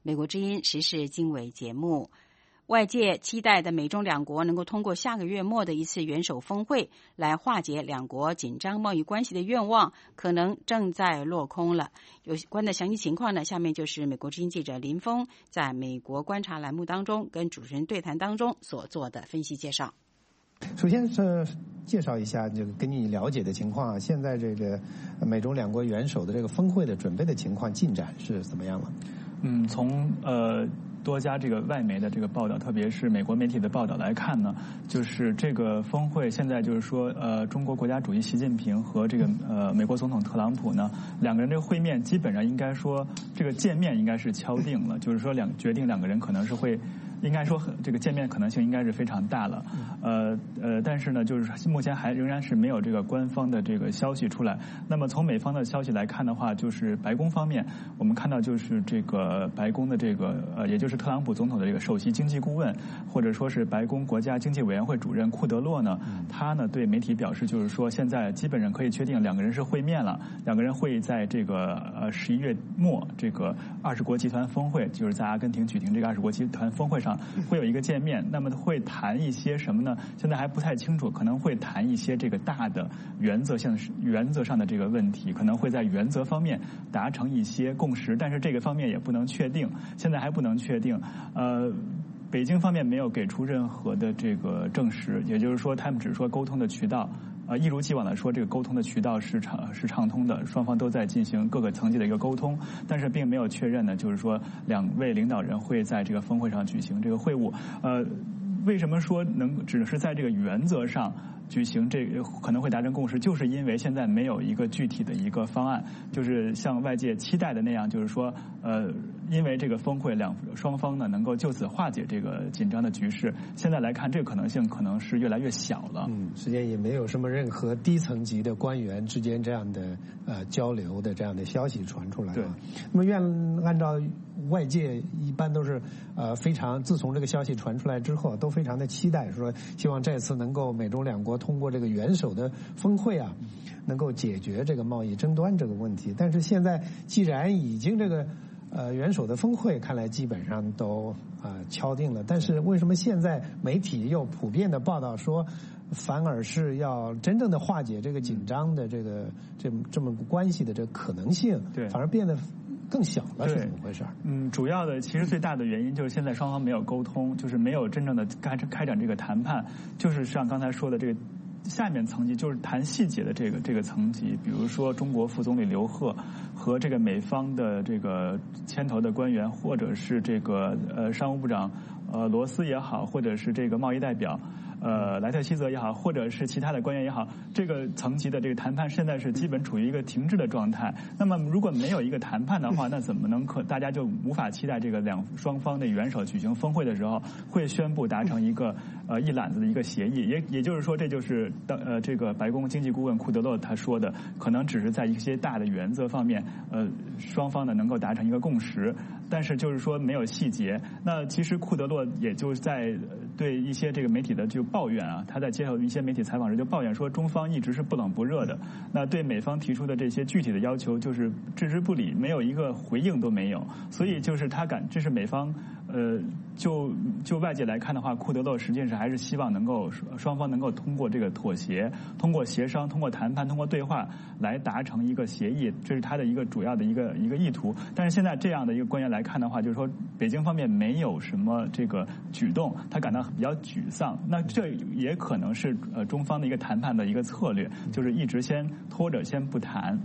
美国之音时事经纬节目。外界期待的美中两国能够通过下个月末的一次元首峰会来化解两国紧张贸易关系的愿望，可能正在落空了。有关的详细情况呢，下面就是美国之音记者林峰在美国观察栏目当中跟主持人对谈当中所做的分析介绍。 首先是介绍一下这个根据你了解的情况，现在这个美中两国元首的这个峰会的准备的情况进展是怎么样了？ 从多家这个外媒的这个报道，特别是美国媒体的报道来看呢，就是这个峰会现在就是说，中国国家主席习近平和这个美国总统特朗普呢，两个人这个会面基本上应该说这个见面应该是敲定了，就是说决定两个人可能是会。应该说这个见面可能性应该是非常大了，但是呢，就是目前仍然是没有这个官方的这个消息出来。那么从美方的消息来看的话，就是白宫方面，我们看到就是这个白宫的这个也就是特朗普总统的这个首席经济顾问，或者说是白宫国家经济委员会主任库德洛呢，他呢对媒体表示，就是说现在基本上可以确定两个人是会面了，两个人会在这个11月末这个20国集团峰会，就是在阿根廷举行这个20国集团峰会上。会有一个见面，那么会谈一些什么呢？现在还不太清楚，可能会谈一些这个大的原则上的这个问题，可能会在原则方面达成一些共识，但是这个方面也不能确定，现在还不能确定。北京方面没有给出任何的这个证实，也就是说，他们只是说沟通的渠道。一如既往的说，这个沟通的渠道是畅通的，双方都在进行各个层级的一个沟通，但是并没有确认呢，就是说两位领导人会在这个峰会上举行这个会晤。为什么说只是在这个原则上举行这个可能会达成共识，就是因为现在没有一个具体的一个方案，就是像外界期待的那样，就是说因为这个峰会双方呢能够就此化解这个紧张的局势，现在来看这个可能性可能是越来越小了。 实际上也没有什么任何低层级的官员之间这样的交流的这样的消息传出来。对，那么按照外界一般都是非常，自从这个消息传出来之后，都非常的期待，说希望这次能够美中两国通过这个元首的峰会啊，能够解决这个贸易争端这个问题。但是现在既然已经这个元首的峰会看来基本上都敲定了，但是为什么现在媒体又普遍的报道说，反而是要真正的化解这个紧张的这么关系的这个可能性，对，反而变得更小了，是怎么回事？ 主要的其实最大的原因就是现在双方没有沟通，就是没有真正的开展这个谈判，就是像刚才说的这个下面层级，就是谈细节的这个层级，比如说中国副总理刘鹤和这个美方的这个牵头的官员，或者是这个商务部长罗斯也好，或者是这个贸易代表莱特希泽也好，或者是其他的官员也好，这个层级的这个谈判现在是基本处于一个停滞的状态。那么如果没有一个谈判的话，那怎么能大家就无法期待这个双方的元首举行峰会的时候会宣布达成一个一揽子的一个协议？也就是说，这就是这个白宫经济顾问库德洛他说的，可能只是在一些大的原则方面，双方呢能够达成一个共识，但是就是说没有细节。那其实库德洛也就在对一些这个媒体的就抱怨啊，他在接受一些媒体采访时就抱怨说，中方一直是不冷不热的，那对美方提出的这些具体的要求就是置之不理，没有一个回应都没有，所以就是这是美方就外界来看的话，库德洛实际上还是希望能够双方能够通过这个妥协，通过协商，通过谈判，通过对话来达成一个协议，这是他的一个主要的一个意图。但是现在这样的一个官员来看的话，就是说北京方面没有什么这个举动，他感到比较沮丧。那这也可能是中方的一个谈判的一个策略，就是一直先拖着，先不谈。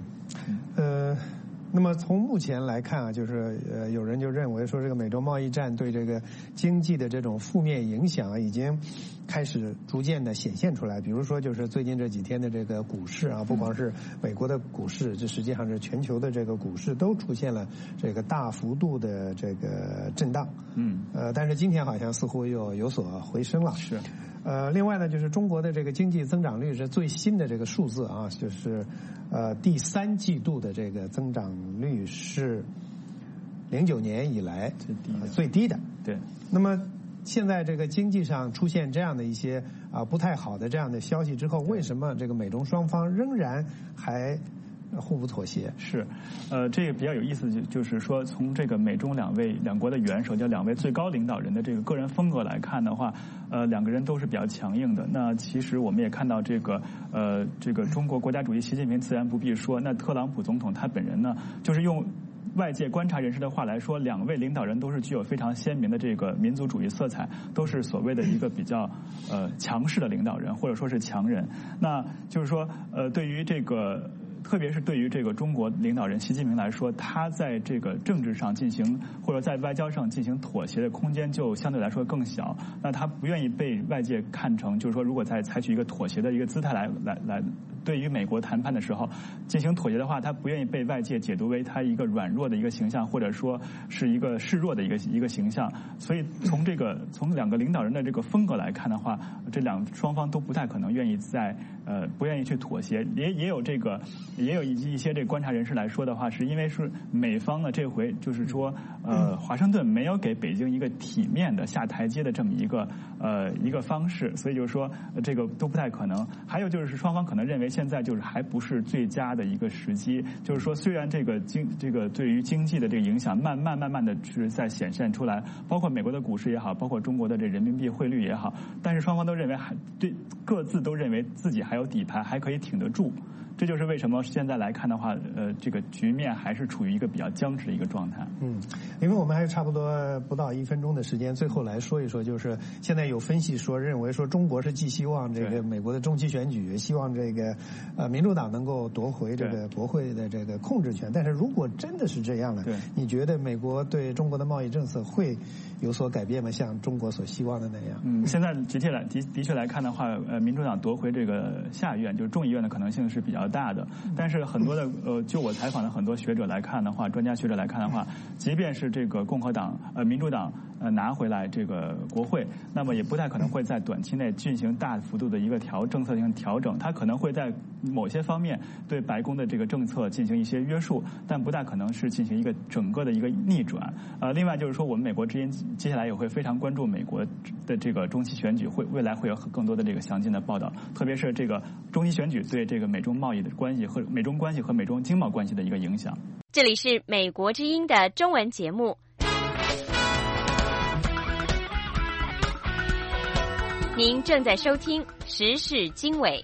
那么从目前来看啊，就是有人就认为说，这个美洲贸易战对这个经济的这种负面影响已经开始逐渐的显现出来。比如说，就是最近这几天的这个股市啊，不光是美国的股市，这实际上是全球的这个股市都出现了这个大幅度的这个震荡。但是今天好像似乎又有所回升了。 是。 另外呢，就是中国的这个经济增长率是最新的这个数字啊，就是第3季度的这个增长率是09年以来最低的。 对。 那么现在这个经济上出现这样的一些不太好的这样的消息之后，为什么这个美中双方仍然还互不妥协。 是，这个比较有意思，就是说从这个美中两国的元首，叫两位最高领导人的这个个人风格来看的话，两个人都是比较强硬的。那其实我们也看到这个中国国家主席习近平自然不必说，那特朗普总统他本人呢，就是用外界观察人士的话来说，两位领导人都是具有非常鲜明的这个民族主义色彩，都是所谓的一个比较强势的领导人，或者说是强人。那就是说对于这个。特别是对于这个中国领导人习近平来说，他在这个政治上进行或者在外交上进行妥协的空间就相对来说更小。那他不愿意被外界看成，就是说，如果在采取一个妥协的一个姿态来对于美国谈判的时候进行妥协的话，他不愿意被外界解读为他一个软弱的一个形象，或者说是一个示弱的一个形象。所以从两个领导人的这个风格来看的话，这双方都不太可能愿意不愿意去妥协。也有一些这观察人士来说的话，是因为是美方呢这回就是说华盛顿没有给北京一个体面的下台阶的这么一个方式，所以就是说这个都不太可能。还有就是双方可能认为现在就是还不是最佳的一个时机，就是说虽然这个对于经济的这个影响慢慢的是在显现出来，包括美国的股市也好，包括中国的这人民币汇率也好，但是双方都认为各自都认为自己还有底牌，还可以挺得住。这就是为什么现在来看的话，这个局面还是处于一个比较僵持的一个状态。 因为我们还有差不多不到1分钟的时间，最后来说一说，就是现在有分析认为说中国是寄希望这个美国的中期选举，希望这个民主党能够夺回这个国会的这个控制权。但是如果真的是这样了，你觉得美国对中国的贸易政策会有所改变吗？像中国所希望的那样？ 现在的确来看的话，民主党夺回这个下院，就是众议院的可能性是比较大的。但是很多的就我采访的很多学者来看的话，专家学者来看的话，即便是这个民主党拿回来这个国会，那么也不太可能会在短期内进行大幅度的一个政策性调整。它可能会在某些方面对白宫的这个政策进行一些约束，但不大可能是进行一个整个的一个逆转。另外就是说，我们美国之音接下来也会非常关注美国的这个中期选举，未来会有更多的这个详尽的报道，特别是这个中期选举对这个美中贸易的关系和美中关系和美中经贸关系的一个影响。 这里是美国之音的中文节目，您正在收听时事经纬。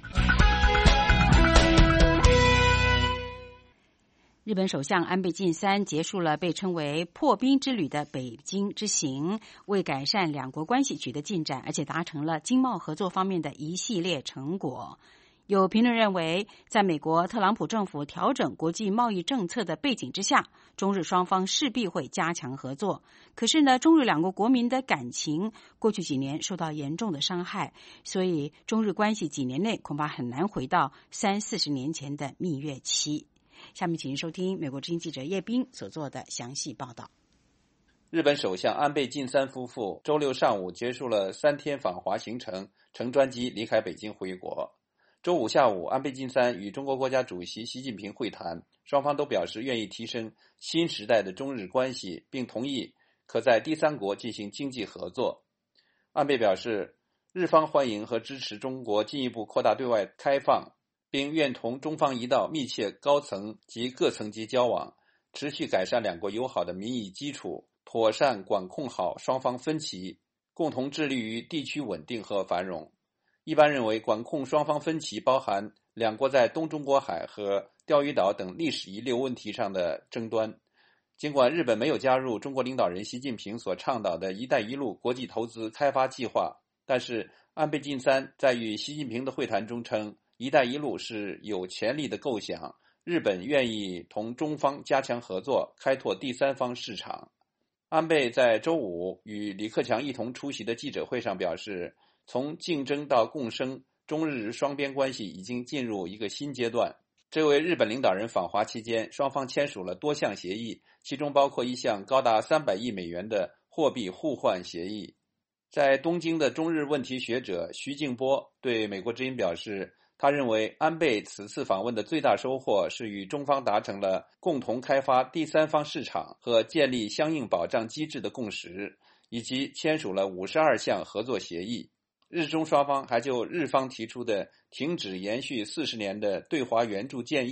日本首相安倍晋三结束了被称为破冰之旅的北京之行，为改善两国关系取得进展，而且达成了经贸合作方面的一系列成果。有评论认为，在美国特朗普政府调整国际贸易政策的背景之下，中日双方势必会加强合作。可是呢，中日两国国民的感情过去几年受到严重的伤害，所以中日关系几年内恐怕很难回到30-40年前的蜜月期。下面请您收听美国之音记者叶斌所做的详细报道。 日本首相安倍晋三夫妇周六上午结束了3天访华行程，乘专机离开北京回国。周五下午，安倍晋三与中国国家主席习近平会谈，双方都表示愿意提升新时代的中日关系，并同意可在第三国进行经济合作。安倍表示，日方欢迎和支持中国进一步扩大对外开放，并愿同中方一道密切高层及各层级交往，持续改善两国友好的民意基础，妥善管控好双方分歧，共同致力于地区稳定和繁荣。一般认为，管控双方分歧包含两国在东中国海和钓鱼岛等历史遗留问题上的争端。尽管日本没有加入中国领导人习近平所倡导的一带一路国际投资开发计划，但是安倍晋三在与习近平的会谈中称，一带一路是有潜力的构想，日本愿意同中方加强合作，开拓第三方市场。安倍在周五与李克强一同出席的记者会上表示，从竞争到共生，中日双边关系已经进入一个新阶段。这位日本领导人访华期间，双方签署了多项协议，其中包括一项高达300亿美元的货币互换协议。在东京的中日问题学者徐静波对美国之音表示，他认为安倍此次访问的最大收获是与中方达成了共同开发第三方市场和建立相应保障机制的共识，以及签署了52项合作协议。日中双方还就日方提出的停止延续40年的对华援助建议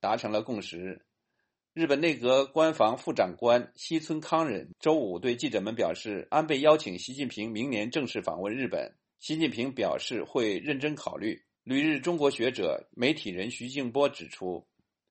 达成了共识。日本内阁官房副长官西村康稔周五对记者们表示，安倍邀请习近平明年正式访问日本，习近平表示会认真考虑。旅日中国学者、媒体人徐静波指出，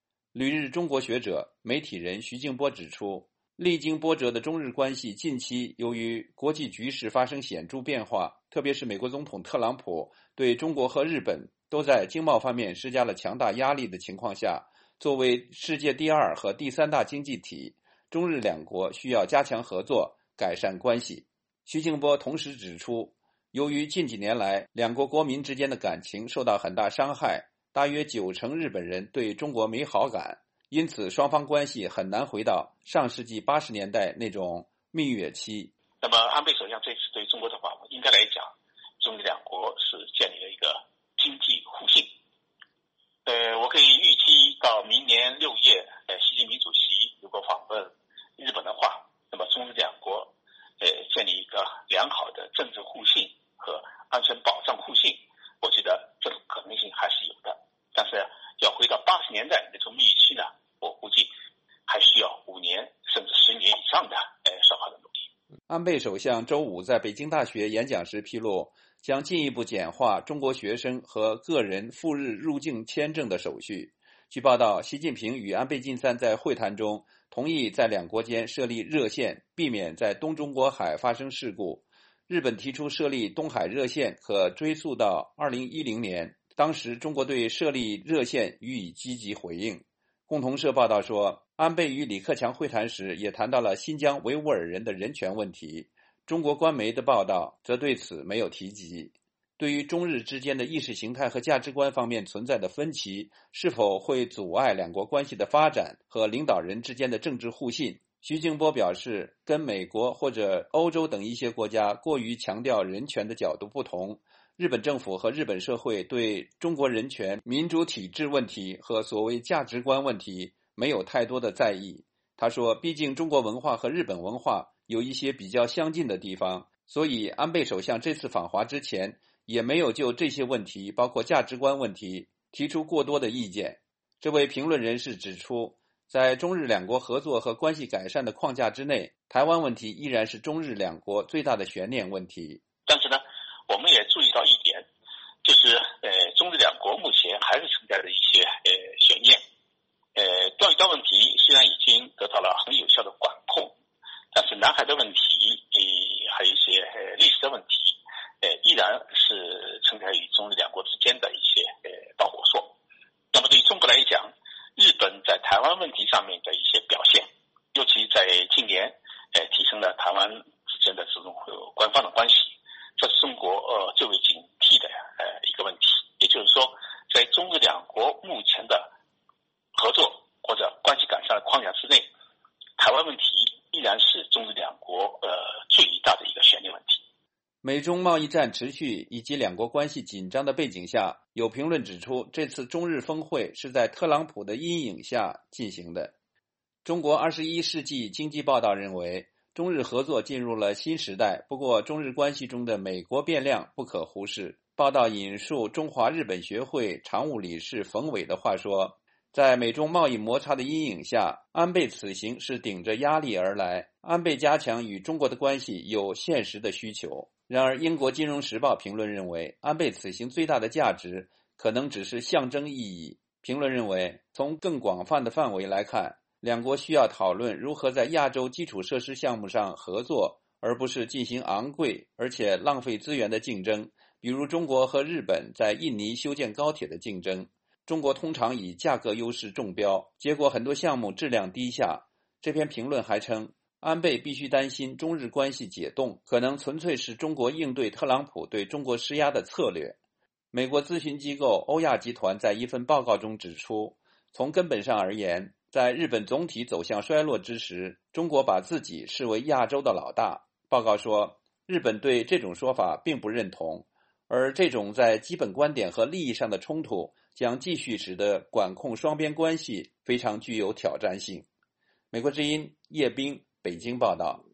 历经波折的中日关系近期由于国际局势发生显著变化，特别是美国总统特朗普对中国和日本都在经贸方面施加了强大压力的情况下，作为世界第2和第3大经济体，中日两国需要加强合作，改善关系。徐静波同时指出，由于近几年来两国国民之间的感情受到很大伤害，大约90%日本人对中国没好感，因此双方关系很难回到上世纪80年代那种蜜月期。 那么安倍首相这次对中国的访问，应该来讲，中日两国是建立了一个经济互信。我可以预期到明年6月，习近平主席如果访问日本的话，那么中日两国建立一个良好的政治互信和安全保障互信，我觉得这种可能性还是有的。但是要回到80年代那种蜜月期呢，我估计还需要5年甚至10年以上的双方的努力。 安倍首相周五在北京大学演讲时披露，将进一步简化中国学生和个人赴日入境签证的手续。据报道，习近平与安倍晋三在会谈中同意在两国间设立热线，避免在东中国海发生事故。日本提出设立东海热线可追溯到2010年，当时中国对设立热线予以积极回应。共同社报道说，安倍与李克强会谈时也谈到了新疆维吾尔人的人权问题，中国官媒的报道则对此没有提及。对于中日之间的意识形态和价值观方面存在的分歧，是否会阻碍两国关系的发展和领导人之间的政治互信，徐静波表示，跟美国或者欧洲等一些国家过于强调人权的角度不同，日本政府和日本社会对中国人权、民主体制问题和所谓价值观问题没有太多的在意。他说，毕竟中国文化和日本文化有一些比较相近的地方，所以安倍首相这次访华之前也没有就这些问题，包括价值观问题，提出过多的意见。这位评论人士指出，在中日两国合作和关系改善的框架之内，台湾问题依然是中日两国最大的悬念问题。 但是呢，我们也注意到一点，就是中日两国目前还是存在着一些悬念。钓鱼岛问题虽然已经得到了很有效的管控，但是南海的问题还有一些历史的问题依然是存在于中日两国之间的一些导火索。那么对于中国来讲，日本在台湾问题上面的一些表现，尤其在近年提升了台湾之间的这种官方的关系，这是中国最为警惕的一个问题。也就是说，在中日两国目前的合作或者关系改善的框架之内，台湾问题依然是中日两国最大的一个悬念问题。 美中贸易战持续以及两国关系紧张的背景下，有评论指出，这次中日峰会是在特朗普的阴影下进行的。中国21世纪经济报道认为，中日合作进入了新时代，不过中日关系中的美国变量不可忽视。报道引述中华日本学会常务理事冯伟的话说，在美中贸易摩擦的阴影下，安倍此行是顶着压力而来，安倍加强与中国的关系有现实的需求。然而，英国金融时报评论认为，安倍此行最大的价值可能只是象征意义。评论认为，从更广泛的范围来看，两国需要讨论如何在亚洲基础设施项目上合作，而不是进行昂贵而且浪费资源的竞争，比如中国和日本在印尼修建高铁的竞争。中国通常以价格优势中标，结果很多项目质量低下。这篇评论还称，安倍必须担心中日关系解冻，可能纯粹是中国应对特朗普对中国施压的策略。美国咨询机构欧亚集团在一份报告中指出，从根本上而言，在日本总体走向衰落之时，中国把自己视为亚洲的老大。报告说，日本对这种说法并不认同，而这种在基本观点和利益上的冲突将继续使得管控双边关系非常具有挑战性。美国之音叶冰北京报道。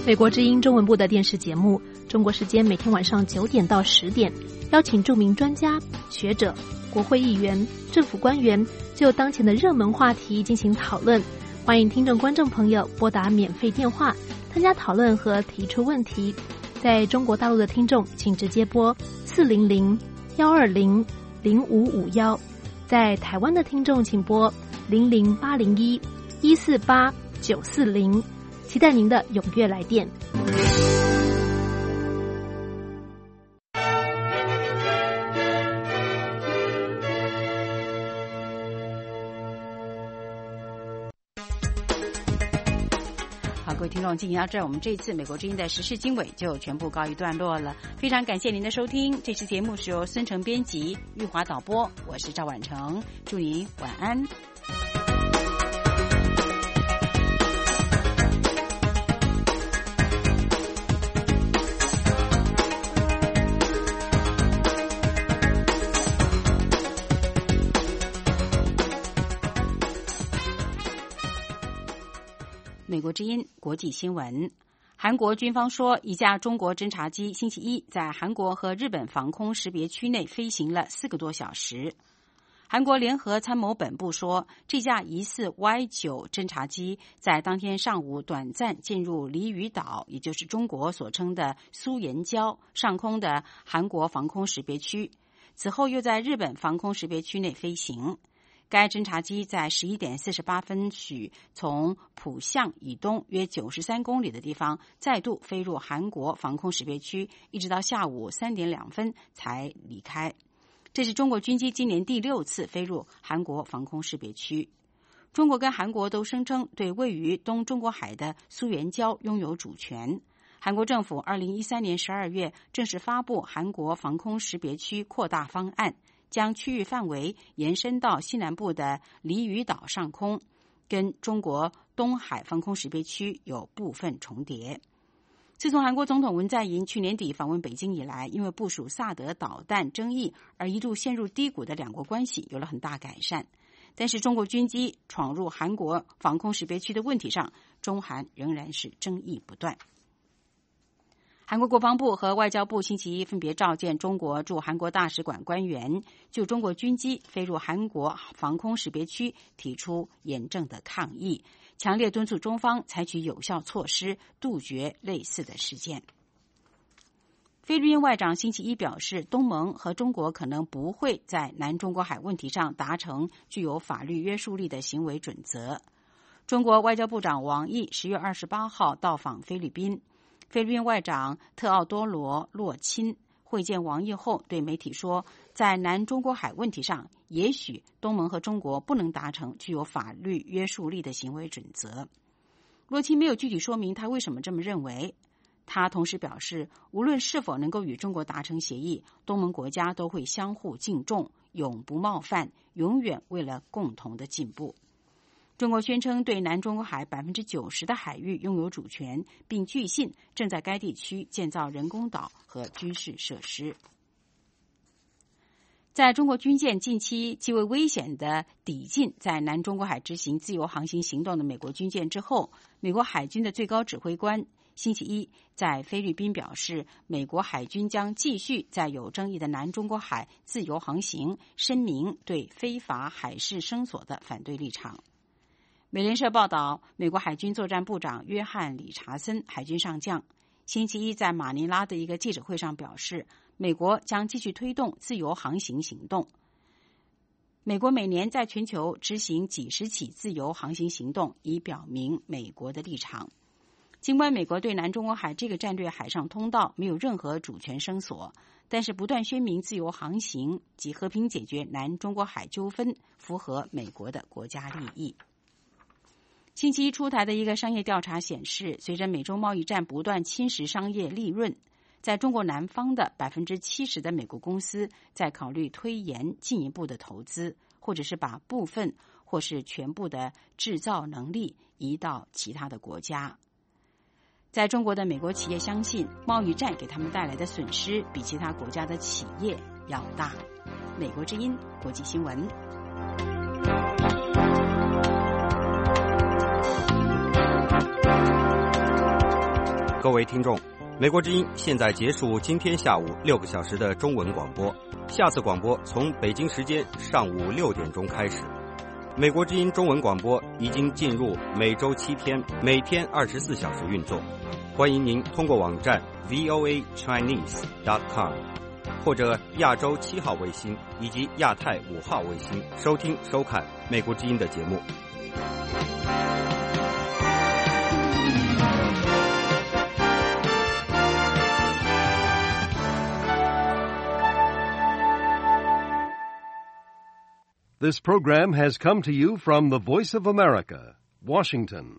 美国之音中文部的电视节目，中国时间每天晚上9点到10点，邀请著名专家、学者、国会议员、政府官员就当前的热门话题进行讨论。欢迎听众观众朋友拨打免费电话参加讨论和提出问题。在中国大陆的听众请直接拨400-120-0551，在台湾的听众请拨00801-148-940，期待您的踊跃来电。 各位听众，进行到这儿，我们这一次美国之音的时事经纬就全部告一段落了。非常感谢您的收听，这期节目是由孙成编辑、玉华导播，我是赵婉成，祝您晚安。美国之音国际新闻，韩国军方说，一架中国侦察机星期一在韩国和日本防空识别区内飞行了4个多小时。韩国联合参谋本部说，这架疑似 Y9 侦察机在当天上午短暂进入鲤鱼岛，也就是中国所称的苏岩礁上空的韩国防空识别区，此后又在日本防空识别区内飞行。该侦察机在11点48分许从浦项以东约93公里的地方再度飞入韩国防空识别区，一直到下午3点2分才离开。这是中国军机今年第6次飞入韩国防空识别区。中国跟韩国都声称对位于东中国海的苏岩礁拥有主权。韩国政府2013年12月正式发布韩国防空识别区扩大方案，将区域范围延伸到西南部的鲤鱼岛上空，跟中国东海防空识别区有部分重叠。自从韩国总统文在寅去年底访问北京以来，因为部署萨德导弹争议而一度陷入低谷的两国关系有了很大改善。但是中国军机闯入韩国防空识别区的问题上，中韩仍然是争议不断。韩国国防部和外交部星期一分别召见中国驻韩国大使馆官员，就中国军机飞入韩国防空识别区提出严正的抗议，强烈敦促中方采取有效措施，杜绝类似的事件。菲律宾外长星期一表示，东盟和中国可能不会在南中国海问题上达成具有法律约束力的行为准则。中国外交部长王毅10月28号到访菲律宾，菲律宾外长特奥多罗·洛钦会见王毅后对媒体说，在南中国海问题上，也许东盟和中国不能达成具有法律约束力的行为准则。洛钦没有具体说明他为什么这么认为。他同时表示，无论是否能够与中国达成协议，东盟国家都会相互敬重，永不冒犯，永远为了共同的进步。中国宣称对南中国海90%的海域拥有主权，并据信正在该地区建造人工岛和军事设施。在中国军舰近期极为危险地抵近在南中国海执行自由航行行动的美国军舰之后，美国海军的最高指挥官星期一在菲律宾表示，美国海军将继续在有争议的南中国海自由航行，声明对非法海事声索的反对立场。美联社报道，美国海军作战部长约翰·理查森海军上将星期一在马尼拉的一个记者会上表示，美国将继续推动自由航行行动。美国每年在全球执行几十起自由航行行动，以表明美国的立场。尽管美国对南中国海这个战略海上通道没有任何主权声索，但是不断宣明自由航行及和平解决南中国海纠纷符合美国的国家利益。星期一出台的一个商业调查显示，随着美中贸易战不断侵蚀商业利润，在中国南方的70%的美国公司在考虑推延进一步的投资，或者是把部分或是全部的制造能力移到其他的国家。在中国的美国企业相信，贸易战给他们带来的损失比其他国家的企业要大。美国之音国际新闻。 各位听众，美国之音现在结束今天下午6个小时的中文广播，下次广播从北京时间上午6点钟开始。美国之音中文广播已经进入每周7天，每天24小时运作。欢迎您通过网站 voachinese.com 或者亚洲7号卫星以及亚太5号卫星收听收看美国之音的节目。 This program has come to you from the Voice of America, Washington.